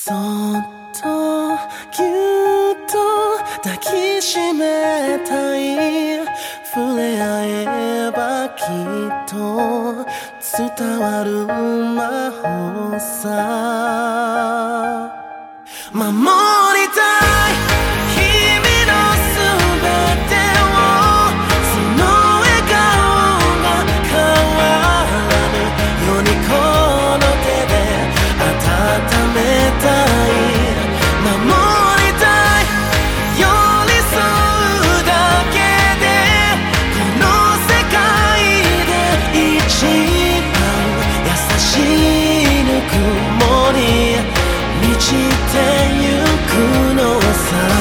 そっとぎゅっと抱きしめたい触れ合えばきっと伝わる魔法さ守りたい君のすべてをその笑顔が変わらぬようにこの手で温めたい守りたい寄り添うだけでこの世界で一番優しいぬくもり満ちてゆくのさ